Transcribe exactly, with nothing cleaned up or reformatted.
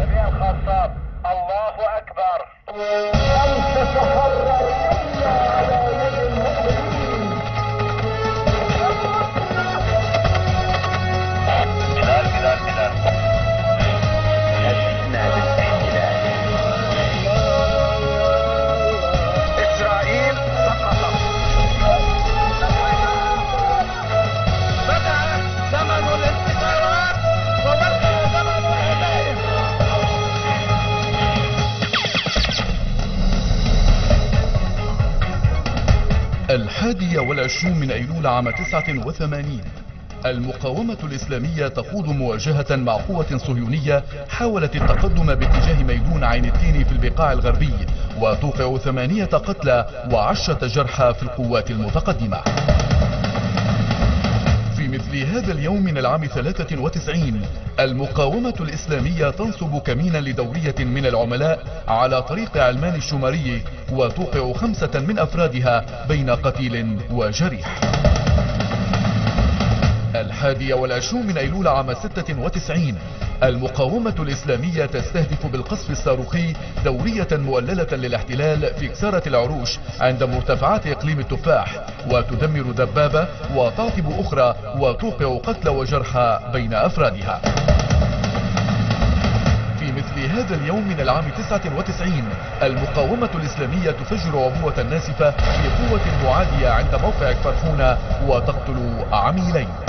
فيها الخاصات. الله أكبر. لن تتحرر إلا على يد المؤمنين. بلال بلال بلال لسنا بالاحتلال. إسرائيل سقطت. بدأ زمن الانتصارات وبدأ زمن الهزائم. الحادية والعشرون من أيلول عام تسعة وثمانين، المقاومة الإسلامية تخوض مواجهة مع قوة صهيونية حاولت التقدم باتجاه ميدون عين التين في البقاع الغربي، وتوقع ثمانية قتلى وعشرة جرحى في القوات المتقدمة. في مثل هذا اليوم من العام ثلاثة وتسعين، المقاومة الإسلامية تنصب كمينا لدورية من العملاء على طريق علمان الشماري، وتوقع خمسة من أفرادها بين قتيل وجريح. الحادي والعشرون من أيلول عام ستة وتسعين، المقاومة الإسلامية تستهدف بالقصف الصاروخي دورية مؤللة للاحتلال في كسارة العروش عند مرتفعات إقليم التفاح، وتدمر دبابة وتعطب أخرى وتوقع قتلى وجرحى بين أفرادها. في مثل هذا اليوم من العام تسعة وتسعين، المقاومة الإسلامية تفجر عبوة ناسفة في قوة معادية عند موقع فرحونة وتقتل عميلين.